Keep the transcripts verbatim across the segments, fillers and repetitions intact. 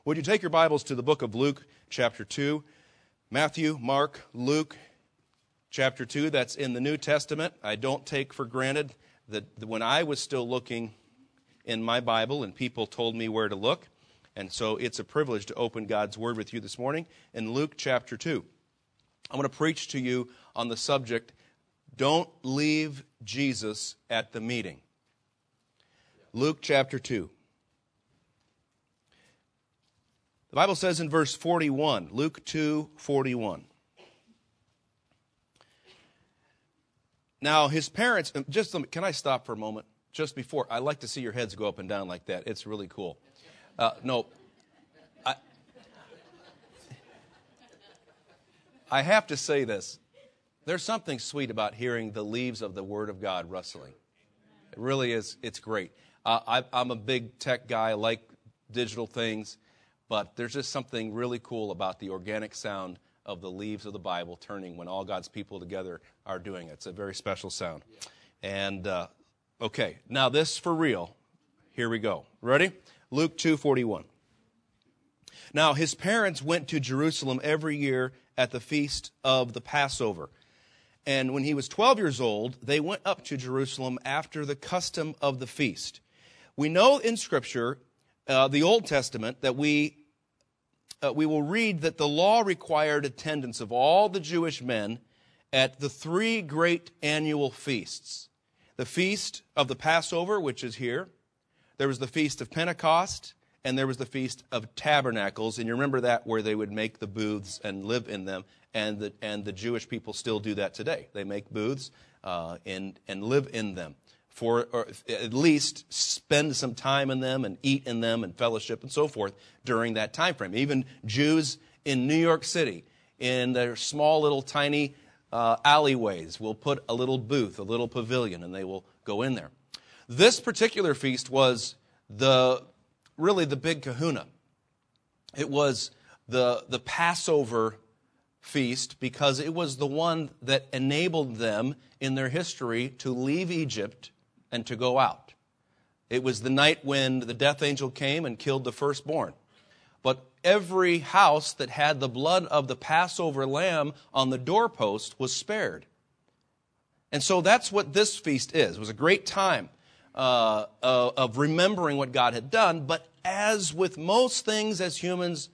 Would you take your Bibles to the book of Luke, chapter two? Matthew, Mark, Luke, chapter two. That's in the New Testament. I don't take for granted that when I was still looking in my Bible and people told me where to look, and so it's a privilege to open God's Word with you this morning in Luke, chapter two. I want to preach to you on the subject, don't leave Jesus at the meeting. Luke, chapter two. The Bible says in verse forty-one, Luke two forty-one. Now, his parents, just can I stop for a moment? Just before, I like to see your heads go up and down like that. It's really cool. Uh, no, I, I have to say this. There's something sweet about hearing the leaves of the Word of God rustling. It really is. It's great. Uh, I, I'm a big tech guy. I like digital things. But there's just something really cool about the organic sound of the leaves of the Bible turning when all God's people together are doing it. It's a very special sound. And, uh, okay, now this for real. Here we go. Ready? Luke two forty-one. Now his parents went to Jerusalem every year at the feast of the Passover. And when he was twelve years old, they went up to Jerusalem after the custom of the feast. We know in Scripture, Uh, the Old Testament, that we uh, we will read that the law required attendance of all the Jewish men at the three great annual feasts. The feast of the Passover, which is here. There was the feast of Pentecost, and there was the feast of Tabernacles. And you remember that, where they would make the booths and live in them. And the, and the Jewish people still do that today. They make booths uh, and, and live in them. For or at least spend some time in them and eat in them and fellowship and so forth during that time frame. Even Jews in New York City, in their small little tiny uh, alleyways, will put a little booth, a little pavilion, and they will go in there. This particular feast was the really the big kahuna. It was the the Passover feast because it was the one that enabled them in their history to leave Egypt and to go out. It was the night when the death angel came and killed the firstborn. But every house that had the blood of the Passover lamb on the doorpost was spared. And so that's what this feast is. It was a great time uh, uh, of remembering what God had done. But as with most things as humans,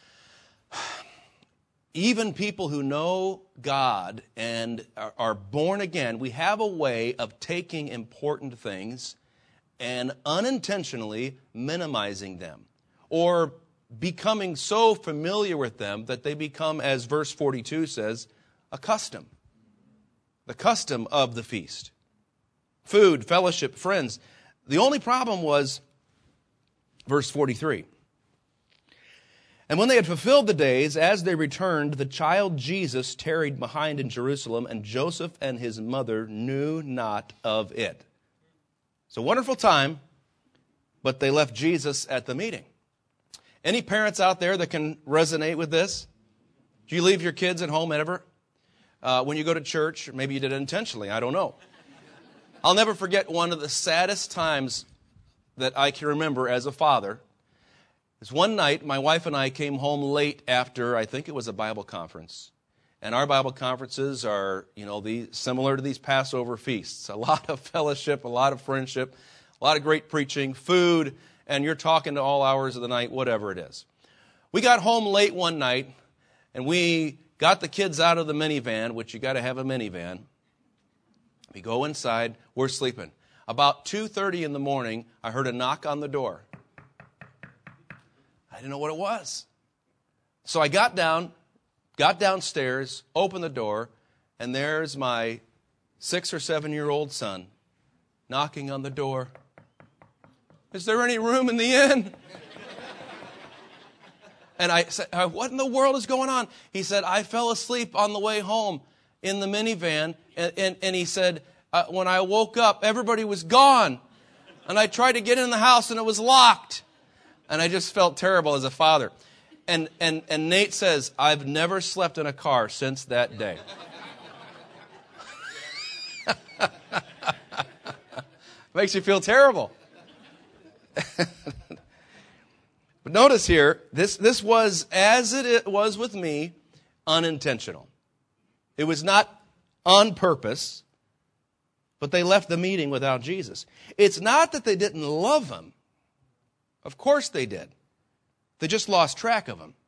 even people who know God and are born again, we have a way of taking important things and unintentionally minimizing them, or becoming so familiar with them that they become, as verse forty-two says, a custom. The custom of the feast. Food, fellowship, friends. The only problem was verse forty-three. And when they had fulfilled the days, as they returned, the child Jesus tarried behind in Jerusalem, and Joseph and his mother knew not of it. It's a wonderful time, but they left Jesus at the meeting. Any parents out there that can resonate with this? Do you leave your kids at home ever? Uh, when you go to church, maybe you did it intentionally, I don't know. I'll never forget one of the saddest times that I can remember as a father. It's one night, my wife and I came home late after, I think it was a Bible conference. And our Bible conferences are, you know, the, similar to these Passover feasts. A lot of fellowship, a lot of friendship, a lot of great preaching, food, and you're talking to all hours of the night, whatever it is. We got home late one night, and we got the kids out of the minivan, which you got to have a minivan. We go inside, we're sleeping. About two thirty in the morning, I heard a knock on the door. I didn't know what it was. So I got down, got downstairs, opened the door, and there's my six or seven-year-old son knocking on the door. Is there any room in the inn? And I said, what in the world is going on? He said, I fell asleep on the way home in the minivan, and, and, and he said, uh, when I woke up, everybody was gone. And I tried to get in the house, and it was locked. And I just felt terrible as a father. And, and, and Nate says, I've never slept in a car since that day. Makes you feel terrible. But notice here, this, this was, as it was with me, unintentional. It was not on purpose, but they left the meeting without Jesus. It's not that they didn't love him. Of course they did. They just lost track of him.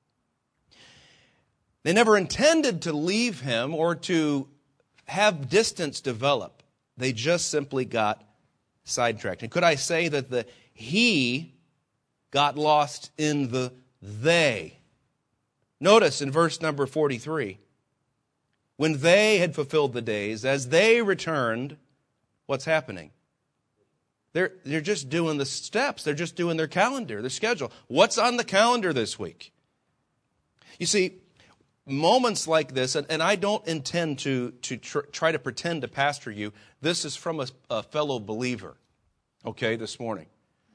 They never intended to leave him or to have distance develop. They just simply got sidetracked. And could I say that the he got lost in the they? Notice in verse number forty-three, when they had fulfilled the days, as they returned, what's happening? They're, they're just doing the steps. They're just doing their calendar, their schedule. What's on the calendar this week? You see, moments like this, and, and I don't intend to, to tr- try to pretend to pastor you. This is from a, a fellow believer, okay, this morning.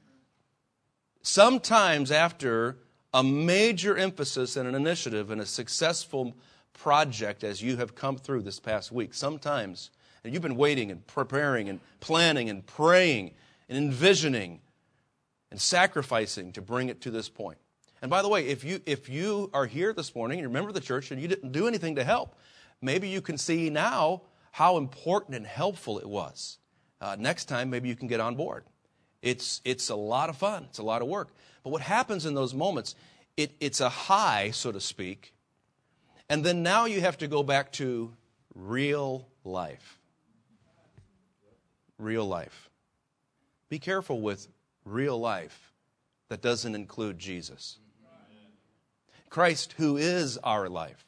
Sometimes after a major emphasis and an initiative and a successful project as you have come through this past week, sometimes, and you've been waiting and preparing and planning and praying and envisioning and sacrificing to bring it to this point. And by the way, if you if you are here this morning and you remember the church and you didn't do anything to help, maybe you can see now how important and helpful it was. Uh, next time, maybe you can get on board. It's it's a lot of fun. It's a lot of work. But what happens in those moments, it, it's a high, so to speak, and then now you have to go back to real life. Real life. Be careful with real life that doesn't include Jesus. Christ, who is our life.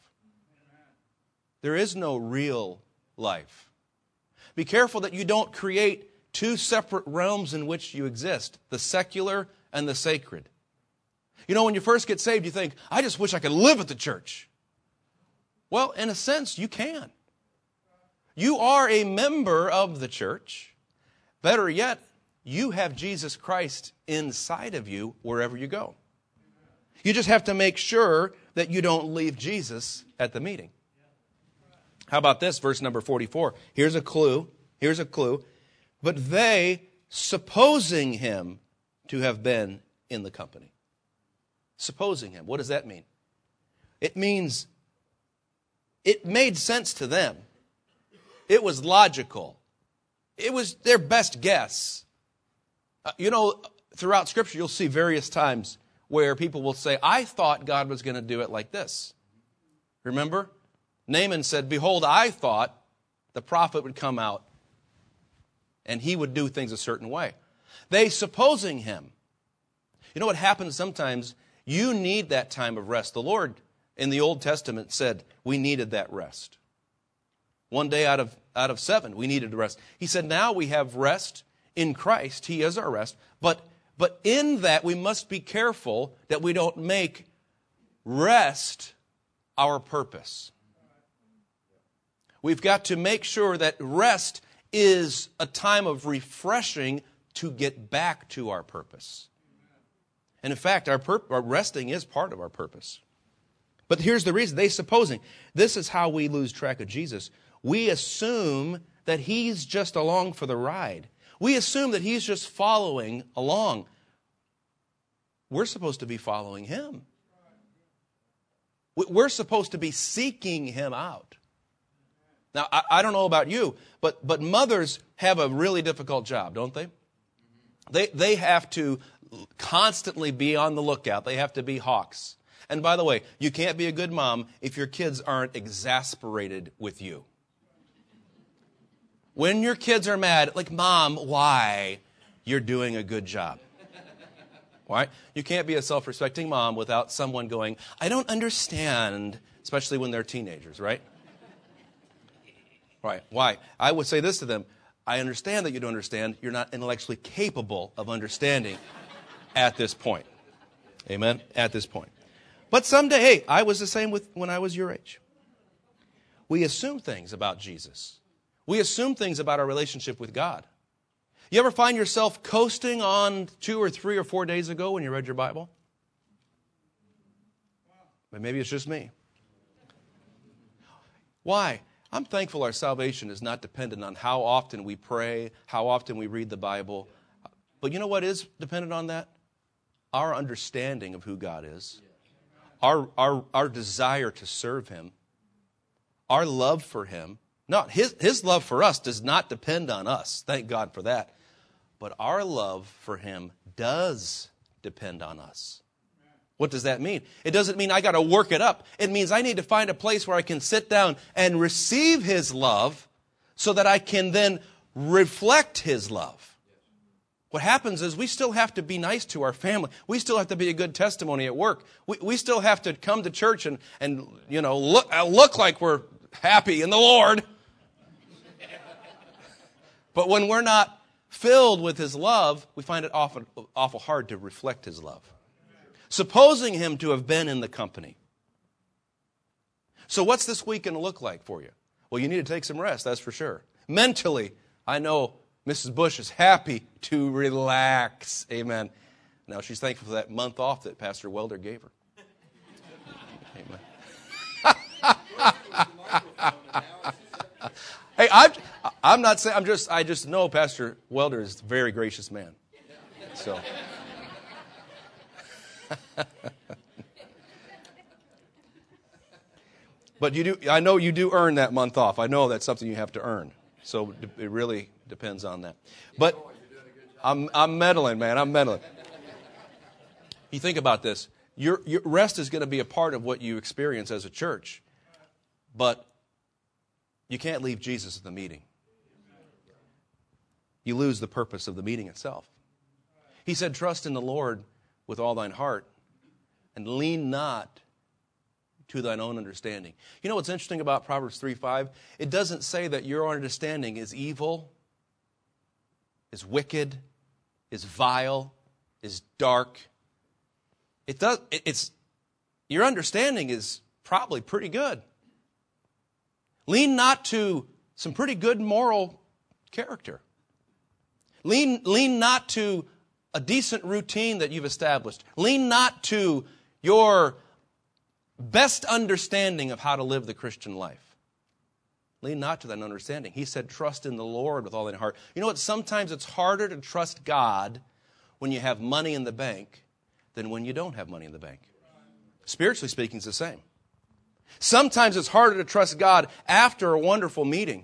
There is no real life. Be careful that you don't create two separate realms in which you exist, the secular and the sacred. You know, when you first get saved, you think, I just wish I could live at the church. Well, in a sense, you can. You are a member of the church. Better yet, you have Jesus Christ inside of you wherever you go. You just have to make sure that you don't leave Jesus at the meeting. How about this, verse number forty-four? Here's a clue. Here's a clue. But they, supposing him to have been in the company. Supposing him. What does that mean? It means it made sense to them. It was logical. It was their best guess. Uh, you know, throughout Scripture, you'll see various times where people will say, I thought God was going to do it like this. Remember? Naaman said, behold, I thought the prophet would come out and he would do things a certain way. They supposing him. You know what happens sometimes? You need that time of rest. The Lord in the Old Testament said we needed that rest. One day out of, out of seven, we needed rest. He said now we have rest in Christ. He is our rest. But, but in that we must be careful that we don't make rest our purpose. We've got to make sure that rest is a time of refreshing to get back to our purpose. And in fact, our, pur- our resting is part of our purpose. But here's the reason. They supposing. This is how we lose track of Jesus. We assume that he's just along for the ride. We assume that he's just following along. We're supposed to be following him. We're supposed to be seeking him out. Now, I, I don't know about you, but, but mothers have a really difficult job, don't they? They, they have to constantly be on the lookout. They have to be hawks. And by the way, you can't be a good mom if your kids aren't exasperated with you. When your kids are mad, like, Mom, why? You're doing a good job. Right? You can't be a self-respecting mom without someone going, I don't understand, especially when they're teenagers, right? Right. Why? I would say this to them. I understand that you don't understand. You're not intellectually capable of understanding at this point. Amen? At this point. But someday, hey, I was the same with when I was your age. We assume things about Jesus. We assume things about our relationship with God. You ever find yourself coasting on two or three or four days ago when you read your Bible? But maybe it's just me. Why? I'm thankful our salvation is not dependent on how often we pray, how often we read the Bible. But you know what is dependent on that? our understanding of who God is, our, our, our desire to serve Him, our love for Him. Not his, his love for us does not depend on us. Thank God for that. But our love for Him does depend on us. What does that mean? It doesn't mean I got to work it up. It means I need to find a place where I can sit down and receive His love so that I can then reflect His love. What happens is we still have to be nice to our family. We still have to be a good testimony at work. We, we still have to come to church and, and you know, look, look like we're happy in the Lord. But when we're not filled with His love, we find it often awful hard to reflect His love. Supposing Him to have been in the company. So what's this week going to look like for you? Well, you need to take some rest, that's for sure. Mentally, I know Missus Bush is happy to relax. Amen. Now, she's thankful for that month off that Pastor Welder gave her. Amen. Hey, I'm, I'm not saying, I'm just, I just know Pastor Welder is a very gracious man. So. But you do, I know you do earn that month off. I know that's something you have to earn. So it really depends on that. But I'm, I'm meddling, man. I'm meddling. You think about this. Your, your rest is going to be a part of what you experience as a church. But you can't leave Jesus at the meeting. You lose the purpose of the meeting itself. He said, trust in the Lord with all thine heart and lean not to thine own understanding. You know what's interesting about Proverbs three five? It doesn't say that your understanding is evil, is wicked, is vile, is dark. It does. It's your understanding is probably pretty good. Lean not to some pretty good moral character. Lean, lean not to a decent routine that you've established. Lean not to your best understanding of how to live the Christian life. Lean not to that understanding. He said, trust in the Lord with all thine heart. You know what? Sometimes it's harder to trust God when you have money in the bank than when you don't have money in the bank. Spiritually speaking, it's the same. Sometimes it's harder to trust God after a wonderful meeting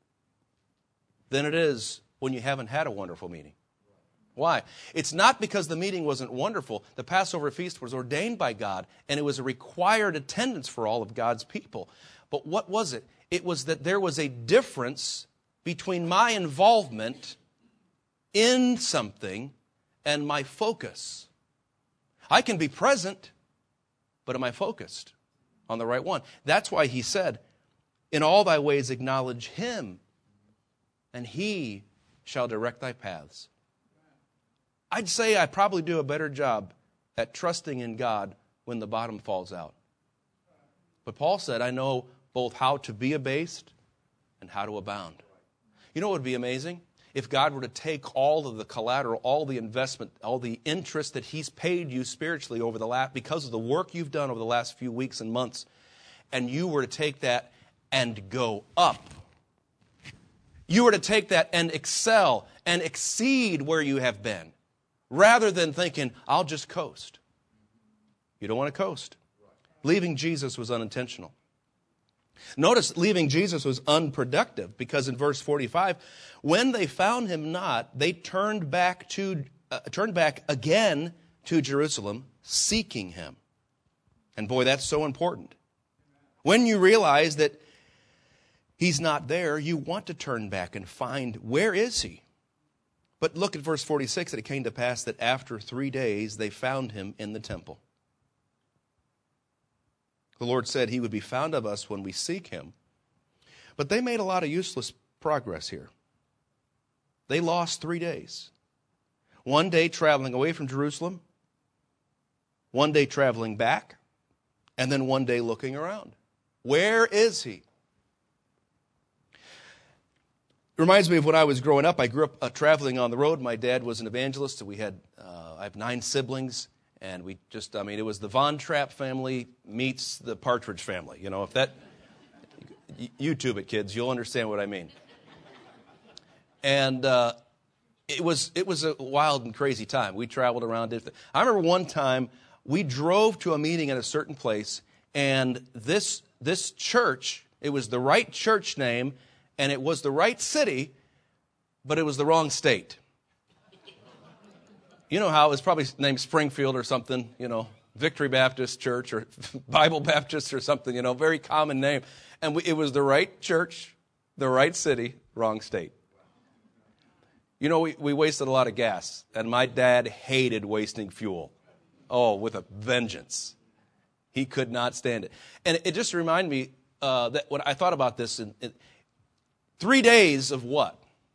than it is when you haven't had a wonderful meeting. Why? It's not because the meeting wasn't wonderful. The Passover feast was ordained by God, and it was a required attendance for all of God's people. But what was it? It was that there was a difference between my involvement in something and my focus. I can be present, but am I focused on the right one? That's why he said, in all thy ways acknowledge him, and he shall direct thy paths. I'd say I probably do a better job at trusting in God when the bottom falls out. But Paul said, I know both how to be abased and how to abound. You know what would be amazing? If God were to take all of the collateral, all the investment, all the interest that he's paid you spiritually over the last, because of the work you've done over the last few weeks and months, and you were to take that and go up. You were to take that and excel and exceed where you have been, rather than thinking, I'll just coast. You don't want to coast. Leaving Jesus was unintentional. Notice leaving Jesus was unproductive, because in verse forty-five, when they found him not, they turned back to uh, turned back again to Jerusalem, seeking him. And boy, that's so important. When you realize that he's not there, you want to turn back and find, where is he? But look at verse forty-six, that it came to pass that after three days they found him in the temple. The Lord said he would be found of us when we seek him. But they made a lot of useless progress here. They lost three days. One day traveling away from Jerusalem, one day traveling back, and then one day looking around. Where is he? Reminds me of when I was growing up. I grew up uh, traveling on the road. My dad was an evangelist. We had, uh, I have nine siblings, and we just, I mean, it was the Von Trapp family meets the Partridge family. You know, if that, YouTube it, kids, you'll understand what I mean. And uh, it was it was a wild and crazy time. We traveled around. I remember one time we drove to a meeting at a certain place, and this this church, it was the right church name, and it was the right city, but it was the wrong state. You know how it was probably named Springfield or something, you know, Victory Baptist Church or Bible Baptist or something, you know, very common name. And we, it was the right church, the right city, wrong state. You know, we, we wasted a lot of gas, and my dad hated wasting fuel. Oh, with a vengeance. He could not stand it. And it just reminded me uh, that when I thought about this, in, in three days of what?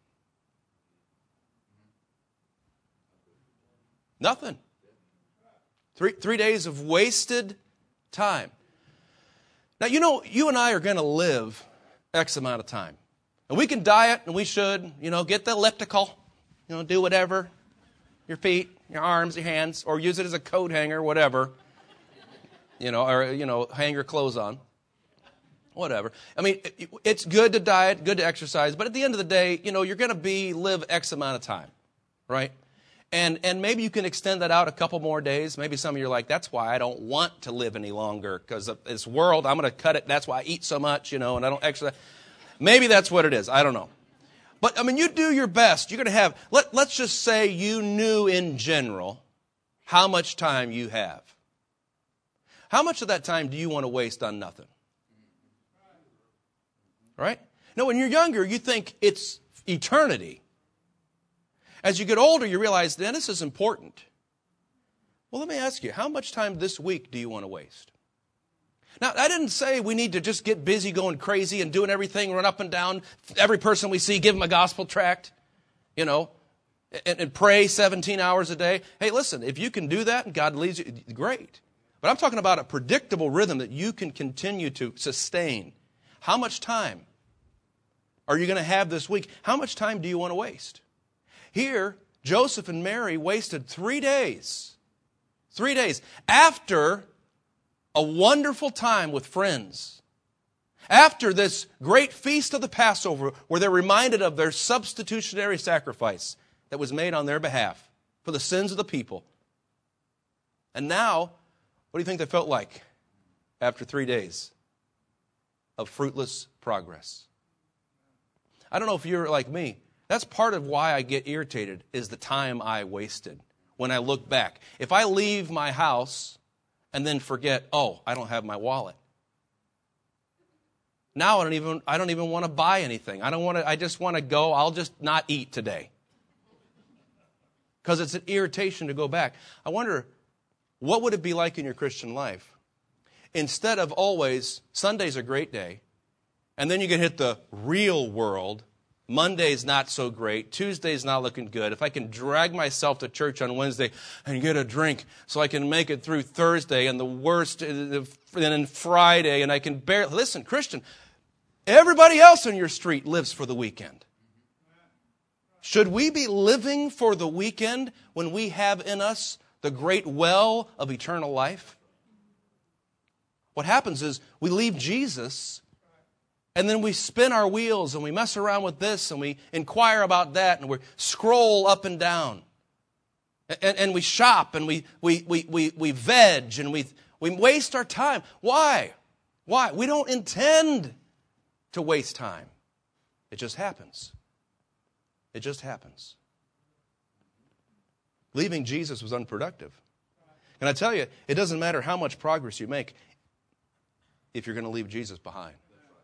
Nothing. Three, three days of wasted time. Now, you know, you and I are going to live X amount of time. And we can diet, and we should, you know, get the elliptical, you know, do whatever. Your feet, your arms, your hands, or use it as a coat hanger, whatever. You know, or, you know, hang your clothes on. Whatever. I mean, it's good to diet, good to exercise, but at the end of the day, you know, you're going to be, live X amount of time, right? And and maybe you can extend that out a couple more days. Maybe some of you are like, that's why I don't want to live any longer, because of this world, I'm going to cut it. That's why I eat so much, you know, and I don't exercise. Maybe that's what it is. I don't know. But, I mean, you do your best. You're going to have, let, let's just say you knew in general how much time you have. How much of that time do you want to waste on nothing? Right? No, when you're younger, you think it's eternity. As you get older, you realize, then this is important. Well, let me ask you, how much time this week do you want to waste? Now, I didn't say we need to just get busy going crazy and doing everything, run up and down. Every person we see, give them a gospel tract, you know, and, and pray seventeen hours a day. Hey, listen, if you can do that and God leads you, great. But I'm talking about a predictable rhythm that you can continue to sustain. How much time are you going to have this week? How much time do you want to waste? Here, Joseph and Mary wasted three days. Three days after a wonderful time with friends. After this great feast of the Passover, where they're reminded of their substitutionary sacrifice that was made on their behalf for the sins of the people. And now, what do you think they felt like after three days of fruitless progress? I don't know if you're like me. That's part of why I get irritated, is the time I wasted when I look back. If I leave my house and then forget, oh, I don't have my wallet. Now I don't even I don't even want to buy anything. I don't want to I just want to go, I'll just not eat today. Because it's an irritation to go back. I wonder, what would it be like in your Christian life? Instead of always, Sunday's a great day, and then you get hit the real world. Monday's not so great. Tuesday's not looking good. If I can drag myself to church on Wednesday and get a drink so I can make it through Thursday and the worst, and then Friday, and I can bear. Listen, Christian, everybody else on your street lives for the weekend. Should we be living for the weekend when we have in us the great well of eternal life? What happens is we leave Jesus, and then we spin our wheels, and we mess around with this, and we inquire about that, and we scroll up and down. And, and we shop, and we, we, we, we, we veg, and we, we waste our time. Why? Why? We don't intend to waste time. It just happens. It just happens. Leaving Jesus was unproductive. And I tell you, it doesn't matter how much progress you make if you're going to leave Jesus behind.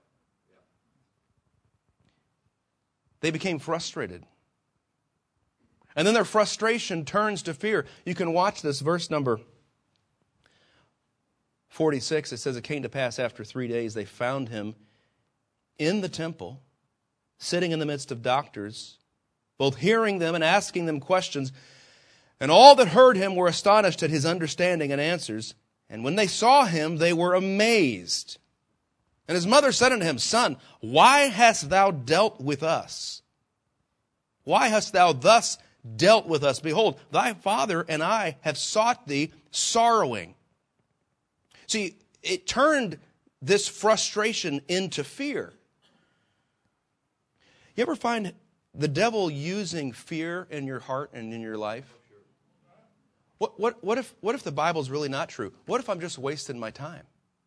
They became frustrated. And then their frustration turns to fear. You can watch this, verse number forty-six. It says, it came to pass after three days, they found him in the temple, sitting in the midst of doctors, both hearing them and asking them questions. And all that heard him were astonished at his understanding and answers. And when they saw him, they were amazed. And his mother said unto him, Son, why hast thou dealt with us? Why hast thou thus dealt with us? Behold, thy father and I have sought thee sorrowing. See, it turned this frustration into fear. You ever find the devil using fear in your heart and in your life? What, what, what, if, what if the Bible's really not true? What if I'm just wasting my time?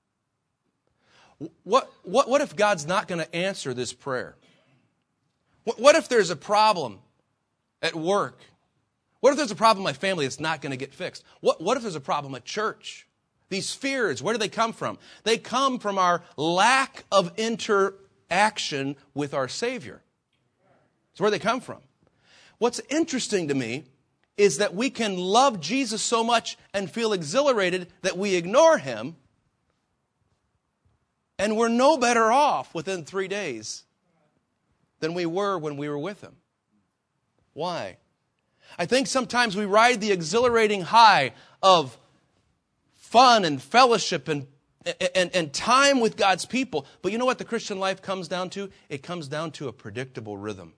What, what, what if God's not going to answer this prayer? What, what if there's a problem at work? What if there's a problem in my family that's not going to get fixed? What, what if there's a problem at church? These fears, where do they come from? They come from our lack of interaction with our Savior. That's where they come from. What's interesting to me is that we can love Jesus so much and feel exhilarated that we ignore Him, and we're no better off within three days than we were when we were with Him. Why? I think sometimes we ride the exhilarating high of fun and fellowship and, and, and time with God's people. But you know what the Christian life comes down to? It comes down to a predictable rhythm.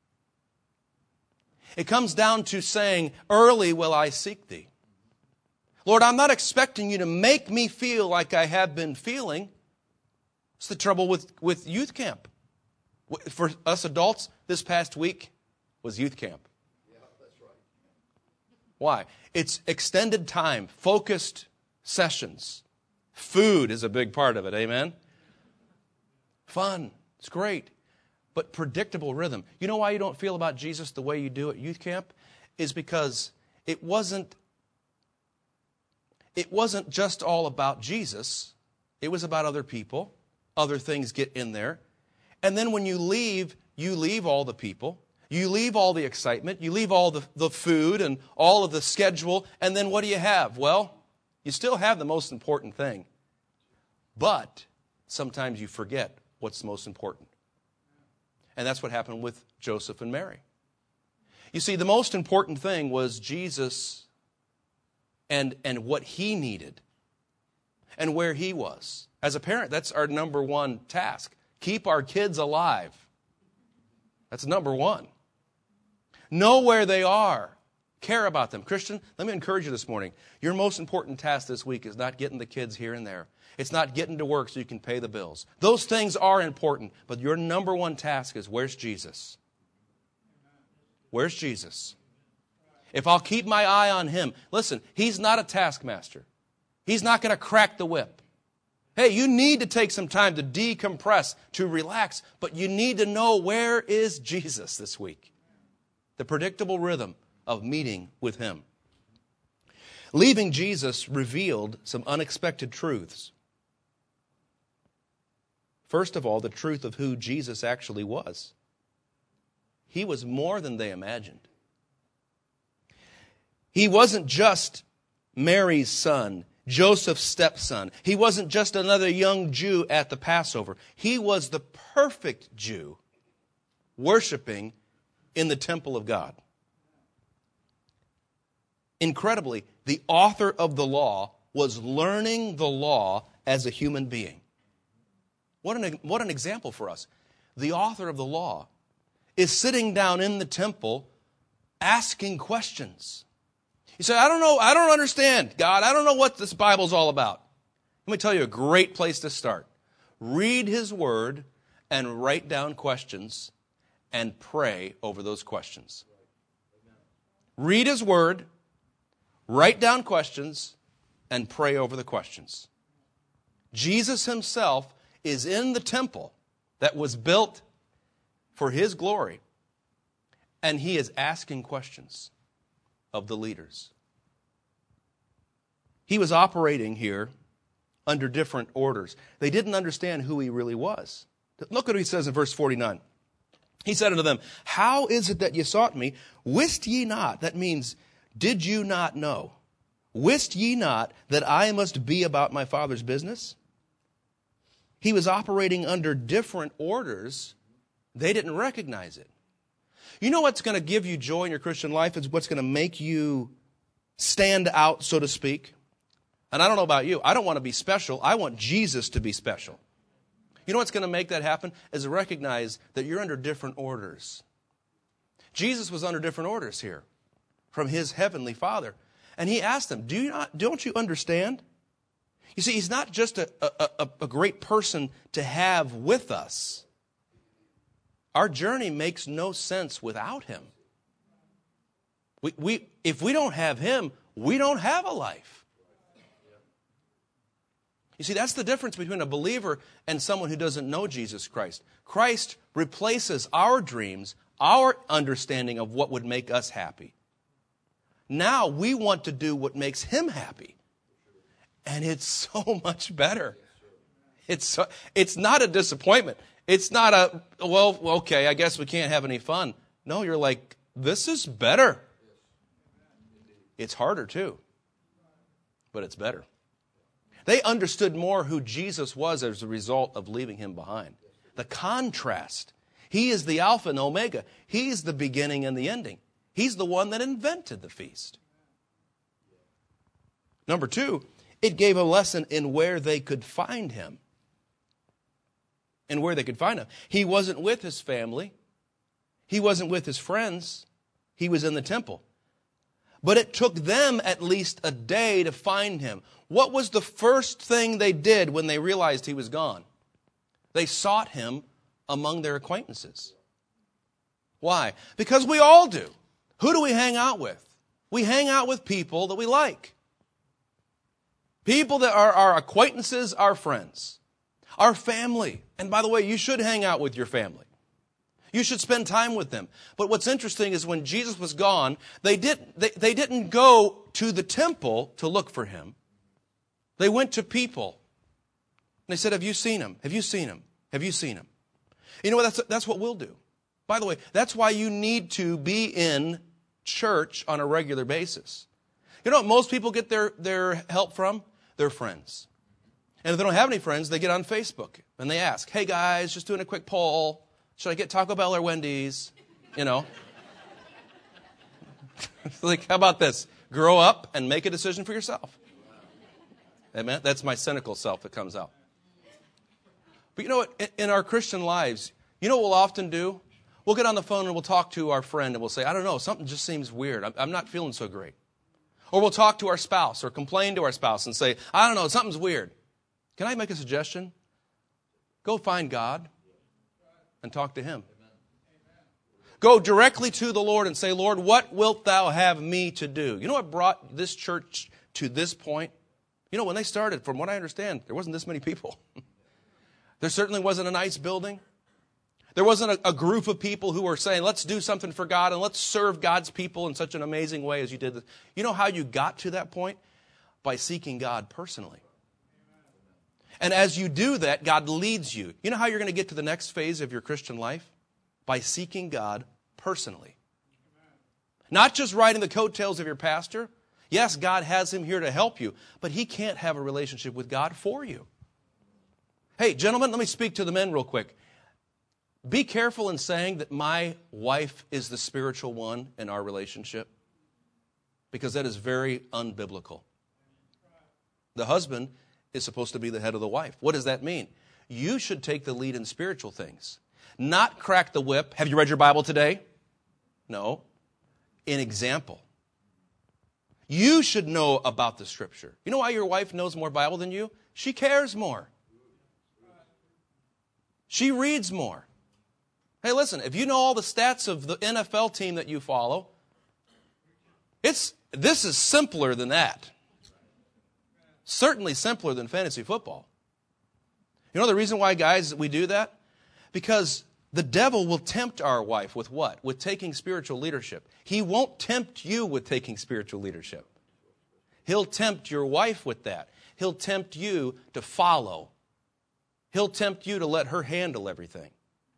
It comes down to saying, early will I seek Thee. Lord, I'm not expecting You to make me feel like I have been feeling. It's the trouble with, with youth camp. For us adults, this past week was youth camp. Yeah, that's right. Why? It's extended time, focused sessions. Food is a big part of it, amen? Fun, it's great. But predictable rhythm. You know why you don't feel about Jesus the way you do at youth camp? Is because it wasn't, it wasn't just all about Jesus. It was about other people. Other things get in there. And then when you leave, you leave all the people. You leave all the excitement. You leave all the, the food and all of the schedule. And then what do you have? Well, you still have the most important thing. But sometimes you forget what's most important. And that's what happened with Joseph and Mary. You see, the most important thing was Jesus and, and what He needed and where He was. As a parent, that's our number one task. Keep our kids alive. That's number one. Know where they are. Care about them. Christian, let me encourage you this morning. Your most important task this week is not getting the kids here and there. It's not getting to work so you can pay the bills. Those things are important, but your number one task is, where's Jesus? Where's Jesus? If I'll keep my eye on Him. Listen, He's not a taskmaster. He's not going to crack the whip. Hey, you need to take some time to decompress, to relax, but you need to know, where is Jesus this week? The predictable rhythm of meeting with Him. Leaving Jesus revealed some unexpected truths. First of all, the truth of who Jesus actually was. He was more than they imagined. He wasn't just Mary's son, Joseph's stepson. He wasn't just another young Jew at the Passover. He was the perfect Jew worshiping in the temple of God. Incredibly, the author of the law was learning the law as a human being. What an, what an example for us. The author of the law is sitting down in the temple asking questions. You say, I don't know, I don't understand, God. I don't know what this Bible's all about. Let me tell you a great place to start. Read His Word and write down questions and pray over those questions. Read His Word, write down questions, and pray over the questions. Jesus Himself is in the temple that was built for His glory, and He is asking questions of the leaders. He was operating here under different orders. They didn't understand who He really was. Look at what He says in verse forty-nine. He said unto them, how is it that ye sought me? Wist ye not? That means, did you not know? Wist ye not that I must be about my Father's business? He was operating under different orders. They didn't recognize it. You know what's going to give you joy in your Christian life? Is what's going to make you stand out, so to speak. And I don't know about you. I don't want to be special. I want Jesus to be special. You know what's going to make that happen? Is to recognize that you're under different orders. Jesus was under different orders here from His heavenly Father. And He asked them, Do you not, don't you understand? You see, He's not just a, a, a, a great person to have with us. Our journey makes no sense without Him. We, we, if we don't have Him, we don't have a life. You see, that's the difference between a believer and someone who doesn't know Jesus Christ. Christ replaces our dreams, our understanding of what would make us happy. Now we want to do what makes Him happy. And it's so much better. It's so, it's not a disappointment. It's not a, well, okay, I guess we can't have any fun. No, you're like, this is better. It's harder too, but it's better. They understood more who Jesus was as a result of leaving Him behind. The contrast. He is the Alpha and Omega. He's the beginning and the ending. He's the one that invented the feast. Number two, it gave a lesson in where they could find Him. And where they could find Him. He wasn't with His family. He wasn't with His friends. He was in the temple. But it took them at least a day to find Him. What was the first thing they did when they realized He was gone? They sought Him among their acquaintances. Why? Because we all do. Who do we hang out with? We hang out with people that we like. People that are our acquaintances, our friends, our family. And by the way, you should hang out with your family. You should spend time with them. But what's interesting is when Jesus was gone, they didn't, they, they didn't go to the temple to look for Him. They went to people. And they said, have you seen Him? Have you seen Him? Have you seen Him? You know what? That's, that's what we'll do. By the way, that's why you need to be in church on a regular basis. You know what most people get their, their help from? Their friends. And if they don't have any friends, they get on Facebook and they ask, hey guys, just doing a quick poll. Should I get Taco Bell or Wendy's? You know. Like, how about this? Grow up and make a decision for yourself. Amen? That's my cynical self that comes out. But you know what? In our Christian lives, you know what we'll often do? We'll get on the phone and we'll talk to our friend and we'll say, I don't know, something just seems weird. I'm not feeling so great. Or we'll talk to our spouse or complain to our spouse and say, I don't know, something's weird. Can I make a suggestion? Go find God and talk to Him. Go directly to the Lord and say, Lord, what wilt Thou have me to do? You know what brought this church to this point? You know, when they started, from what I understand, there wasn't this many people. There certainly wasn't a nice building. There wasn't a, a group of people who were saying, let's do something for God and let's serve God's people in such an amazing way as you did this. You know how you got to that point? By seeking God personally. And as you do that, God leads you. You know how you're going to get to the next phase of your Christian life? By seeking God personally. Not just riding the coattails of your pastor. Yes, God has him here to help you, but he can't have a relationship with God for you. Hey, gentlemen, let me speak to the men real quick. Be careful in saying that my wife is the spiritual one in our relationship, because that is very unbiblical. The husband is supposed to be the head of the wife. What does that mean? You should take the lead in spiritual things, not crack the whip. Have you read your Bible today? No. An example. You should know about the Scripture. You know why your wife knows more Bible than you? She cares more. She reads more. Hey, listen, if you know all the stats of the N F L team that you follow, it's this is simpler than that. Certainly simpler than fantasy football. You know the reason why, guys, we do that? Because the devil will tempt our wife with what? With taking spiritual leadership. He won't tempt you with taking spiritual leadership. He'll tempt your wife with that. He'll tempt you to follow. He'll tempt you to let her handle everything.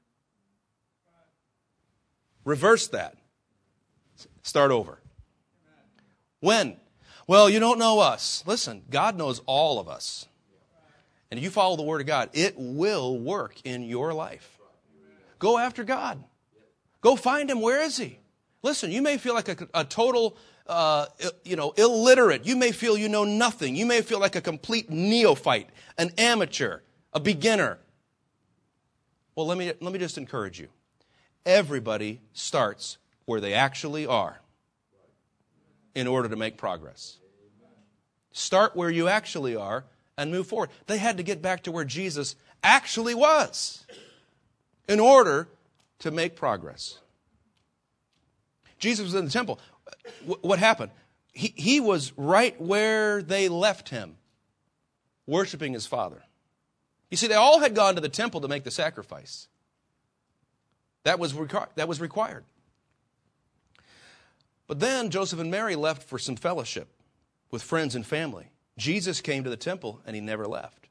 Reverse that. Start over. When? Well, you don't know us. Listen, God knows all of us. And if you follow the Word of God, it will work in your life. Go after God. Go find Him. Where is He? Listen, you may feel like a, a total, uh, you know, illiterate. You may feel you know nothing. You may feel like a complete neophyte, an amateur, a beginner. Well, let me let me just encourage you. Everybody starts where they actually are in order to make progress. Start where you actually are and move forward. They had to get back to where Jesus actually was in order to make progress. Jesus was in the temple. What happened? He, he was right where they left him, worshiping his Father. You see, they all had gone to the temple to make the sacrifice. That was, requ- that was required. But then Joseph and Mary left for some fellowship with friends and family. Jesus came to the temple and he never left.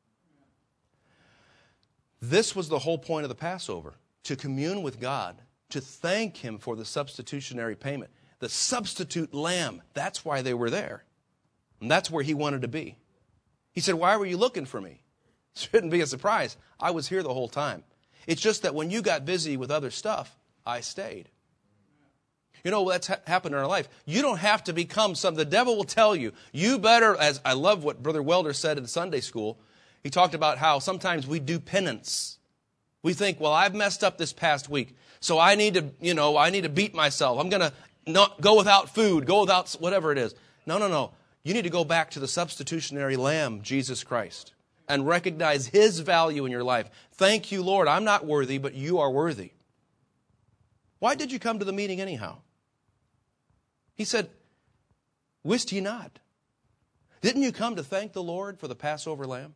This was the whole point of the Passover, to commune with God, to thank him for the substitutionary payment. The substitute lamb, that's why they were there. And that's where he wanted to be. He said, why were you looking for me? Shouldn't be a surprise. I was here the whole time. It's just that when you got busy with other stuff, I stayed. You know, that's ha- happened in our life. You don't have to become some. The devil will tell you, you better, as I love what Brother Welder said in Sunday school. He talked about how sometimes we do penance. We think, well, I've messed up this past week, so I need to, you know, I need to beat myself. I'm going to not go without food, go without whatever it is. No, no, no. You need to go back to the substitutionary lamb, Jesus Christ, and recognize his value in your life. Thank you, Lord. I'm not worthy, but you are worthy. Why did you come to the meeting anyhow? He said, wist ye not? Didn't you come to thank the Lord for the Passover lamb?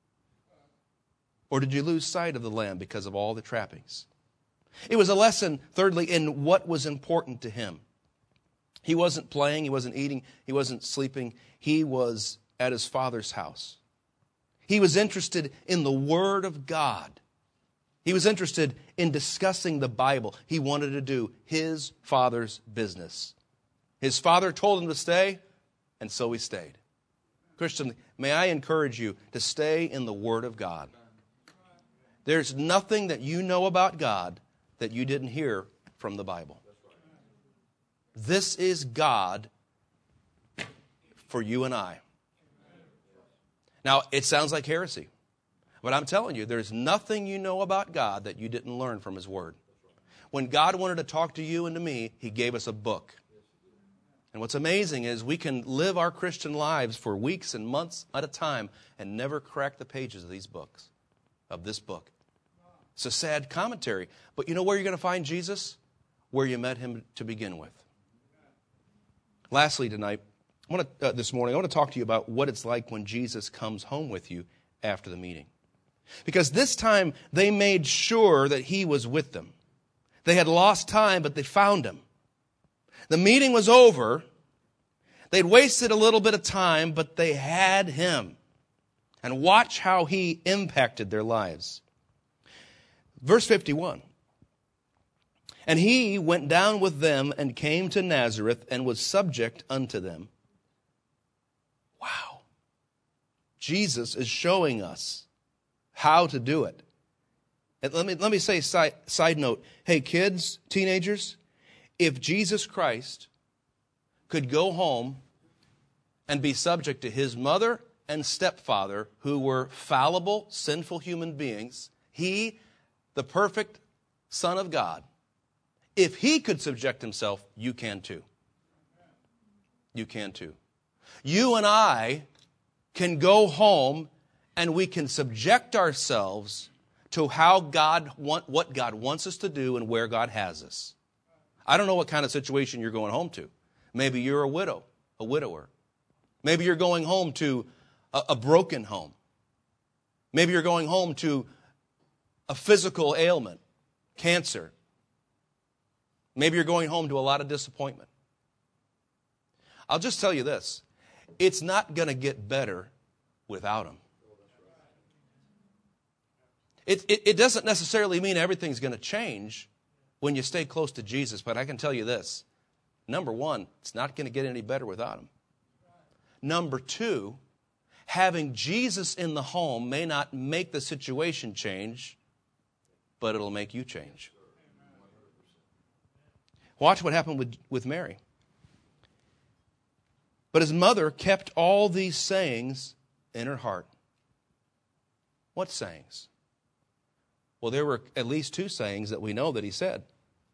Or did you lose sight of the lamb because of all the trappings? It was a lesson, thirdly, in what was important to him. He wasn't playing, he wasn't eating, he wasn't sleeping. He was at his Father's house. He was interested in the Word of God. He was interested in discussing the Bible. He wanted to do his Father's business. His Father told him to stay, and so he stayed. Christian, may I encourage you to stay in the Word of God. There's nothing that you know about God that you didn't hear from the Bible. This is God for you and I. Now, it sounds like heresy, but I'm telling you, there's nothing you know about God that you didn't learn from His Word. When God wanted to talk to you and to me, He gave us a book. And what's amazing is we can live our Christian lives for weeks and months at a time and never crack the pages of these books, of this book. It's a sad commentary. But you know where you're going to find Jesus? Where you met Him to begin with. Lastly tonight, I want to, uh, this morning, I want to talk to you about what it's like when Jesus comes home with you after the meeting. Because this time they made sure that He was with them. They had lost time, but they found Him. The meeting was over. They'd wasted a little bit of time, but they had Him. And watch how He impacted their lives. Verse fifty-one. And He went down with them and came to Nazareth and was subject unto them. Wow. Jesus is showing us how to do it. And let me, let me say, side, side note, hey kids, teenagers, if Jesus Christ could go home and be subject to His mother and stepfather, who were fallible, sinful human beings, He, the perfect Son of God, if He could subject Himself, you can too. You can too. You and I can go home and we can subject ourselves to how God want, what God wants us to do and where God has us. I don't know what kind of situation you're going home to. Maybe you're a widow, a widower. Maybe you're going home to a, a broken home. Maybe you're going home to a physical ailment, cancer. Maybe you're going home to a lot of disappointment. I'll just tell you this. It's not going to get better without Him. It, it, it doesn't necessarily mean everything's going to change when you stay close to Jesus, but I can tell you this. Number one, it's not going to get any better without Him. Number two, having Jesus in the home may not make the situation change, but it'll make you change. Watch what happened with, with Mary. But His mother kept all these sayings in her heart. What sayings? Well, there were at least two sayings that we know that He said.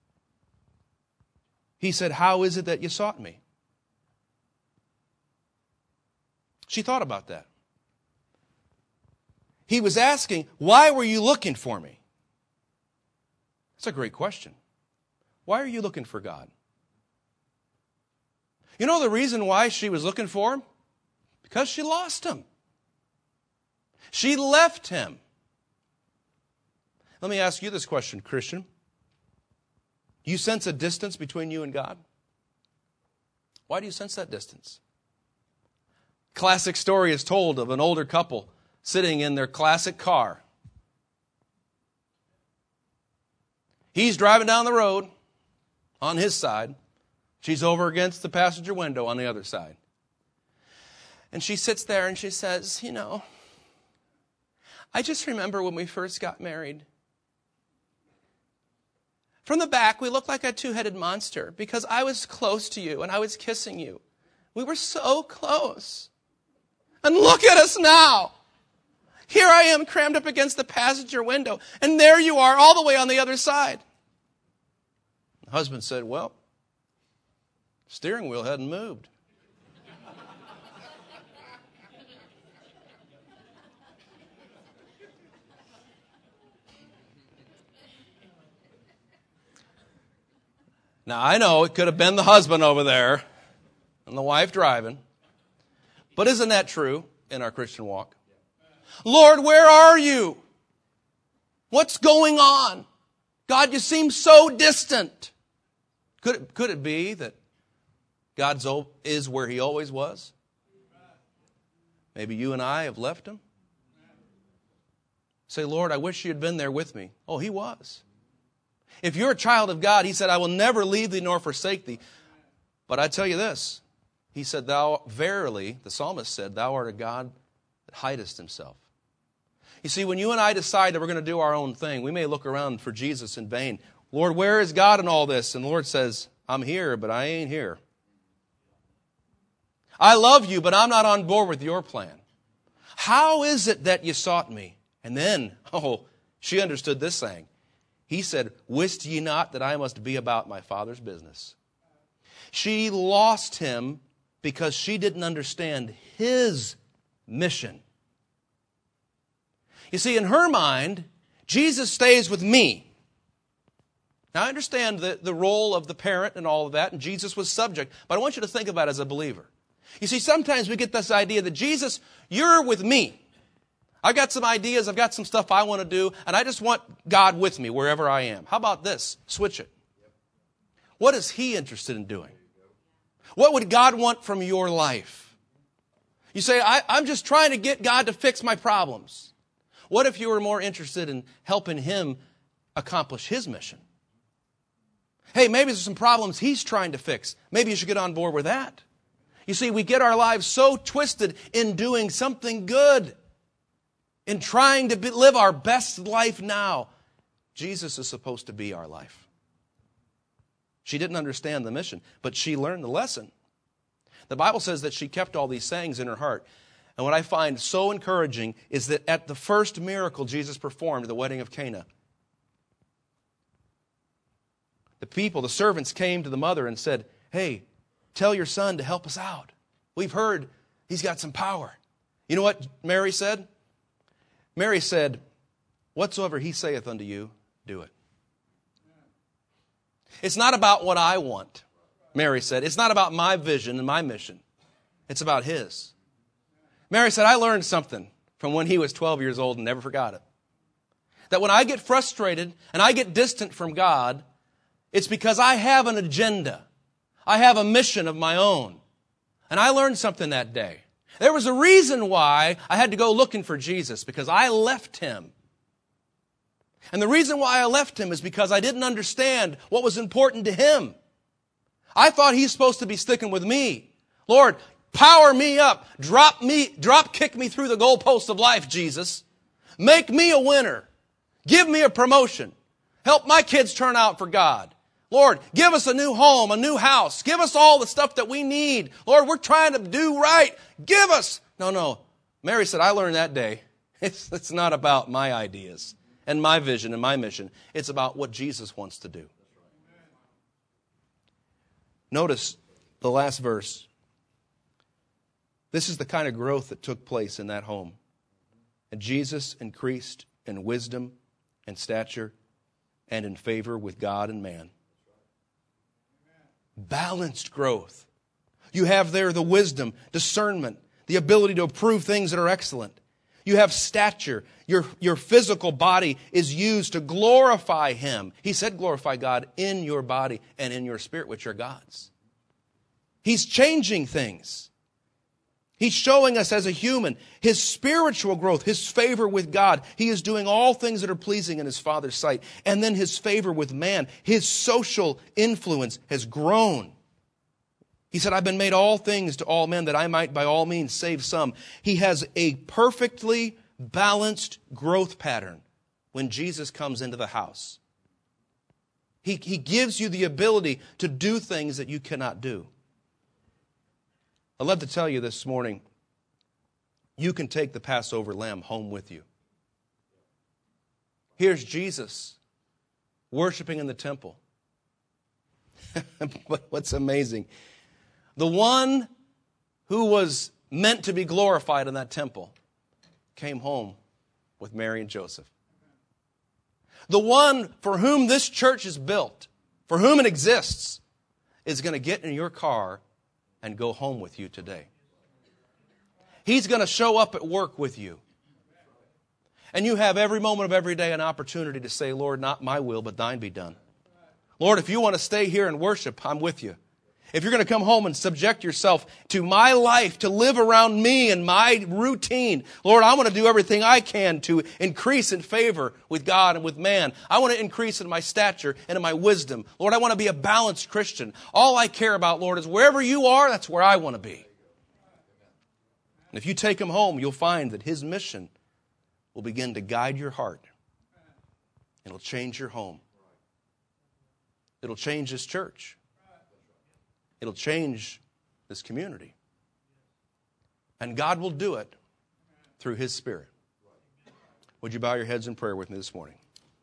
He said, how is it that you sought me? She thought about that. He was asking, why were you looking for me? That's a great question. Why are you looking for God? You know the reason why she was looking for Him? Because she lost Him. She left Him. Let me ask you this question, Christian. Do you sense a distance between you and God? Why do you sense that distance? Classic story is told of an older couple sitting in their classic car. He's driving down the road on his side. She's over against the passenger window on the other side. And she sits there and she says, you know, I just remember when we first got married. From the back, we looked like a two-headed monster because I was close to you and I was kissing you. We were so close. And look at us now. Here I am crammed up against the passenger window, and there you are all the way on the other side. The husband said, well, steering wheel hadn't moved. Now, I know it could have been the husband over there and the wife driving. But isn't that true in our Christian walk? Lord, where are you? What's going on? God, you seem so distant. Could it, could it be that God is where He always was? Maybe you and I have left Him. Say, Lord, I wish you had been there with me. Oh, He was. If you're a child of God, He said, I will never leave thee nor forsake thee. But I tell you this, He said, thou verily, the psalmist said, thou art a God that hidest Himself. You see, when you and I decide that we're going to do our own thing, we may look around for Jesus in vain. Lord, where is God in all this? And the Lord says, I'm here, but I ain't here. I love you, but I'm not on board with your plan. How is it that you sought me? And then, oh, she understood this saying. He said, wist ye not that I must be about my Father's business? She lost Him because she didn't understand His mission. You see, in her mind, Jesus stays with me. Now, I understand the, the role of the parent and all of that, and Jesus was subject, but I want you to think about it as a believer. You see, sometimes we get this idea that Jesus, you're with me. I've got some ideas, I've got some stuff I want to do, and I just want God with me wherever I am. How about this? Switch it. What is He interested in doing? What would God want from your life? You say, I, I'm just trying to get God to fix my problems. What if you were more interested in helping Him accomplish His mission? Hey, maybe there's some problems He's trying to fix. Maybe you should get on board with that. You see, we get our lives so twisted in doing something good, in trying to be, live our best life now. Jesus is supposed to be our life. She didn't understand the mission, but she learned the lesson. The Bible says that she kept all these sayings in her heart. And what I find so encouraging is that at the first miracle Jesus performed, the wedding of Cana, the people, the servants came to the mother and said, hey, tell your son to help us out. We've heard he's got some power. You know what Mary said? Mary said, whatsoever He saith unto you, do it. It's not about what I want, Mary said. It's not about my vision and my mission. It's about His. Mary said, I learned something from when He was twelve years old and never forgot it. That when I get frustrated and I get distant from God, it's because I have an agenda. I have a mission of my own. And I learned something that day. There was a reason why I had to go looking for Jesus, because I left Him. And the reason why I left Him is because I didn't understand what was important to Him. I thought He's supposed to be sticking with me. Lord, power me up. Drop me, drop kick me through the goalposts of life, Jesus. Make me a winner. Give me a promotion. Help my kids turn out for God. Lord, give us a new home, a new house. Give us all the stuff that we need. Lord, we're trying to do right. Give us. No, no. Mary said, I learned that day. It's, it's not about my ideas and my vision and my mission. It's about what Jesus wants to do. Notice the last verse. This is the kind of growth that took place in that home. And Jesus increased in wisdom and stature and in favor with God and man. Balanced growth. You have there the wisdom, discernment, the ability to approve things that are excellent. You have stature. Your, your physical body is used to glorify Him. He said glorify God in your body and in your spirit, which are God's. He's changing things. He's showing us as a human His spiritual growth, His favor with God. He is doing all things that are pleasing in His Father's sight. And then His favor with man. His social influence has grown. He said, I've been made all things to all men that I might by all means save some. He has a perfectly balanced growth pattern when Jesus comes into the house. He, he gives you the ability to do things that you cannot do. I'd love to tell you this morning, you can take the Passover lamb home with you. Here's Jesus worshiping in the temple. But what's amazing, the one who was meant to be glorified in that temple came home with Mary and Joseph. The one for whom this church is built, for whom it exists, is going to get in your car and go home with you today. He's going to show up at work with you. And you have every moment of every day an opportunity to say, Lord, not my will, but thine be done. Lord, if you want to stay here and worship, I'm with you. If you're going to come home and subject yourself to my life, to live around me and my routine, Lord, I want to do everything I can to increase in favor with God and with man. I want to increase in my stature and in my wisdom. Lord, I want to be a balanced Christian. All I care about, Lord, is wherever you are, that's where I want to be. And if you take him home, you'll find that his mission will begin to guide your heart. It'll change your home. It'll change this church. It'll change this community. And God will do it through His Spirit. Would you bow your heads in prayer with me this morning?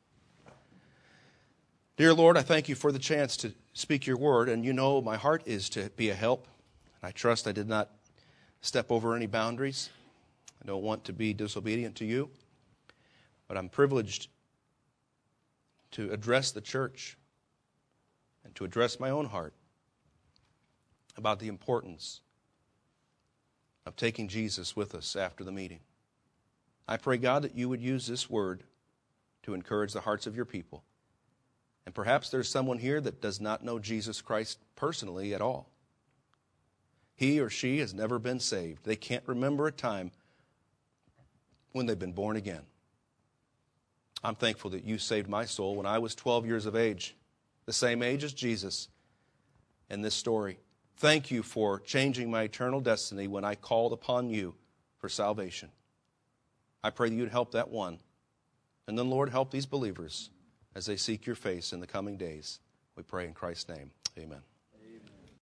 Dear Lord, I thank you for the chance to speak your word, and you know my heart is to be a help. I trust I did not step over any boundaries. I don't want to be disobedient to you, but I'm privileged to address the church and to address my own heart about the importance of taking Jesus with us after the meeting. I pray, God, that you would use this word to encourage the hearts of your people. And perhaps there's someone here that does not know Jesus Christ personally at all. He or she has never been saved. They can't remember a time when they've been born again. I'm thankful that you saved my soul when I was twelve years of age, the same age as Jesus in this story. Thank you for changing my eternal destiny when I called upon you for salvation. I pray that you'd help that one. And then, Lord, help these believers as they seek your face in the coming days. We pray in Christ's name. Amen.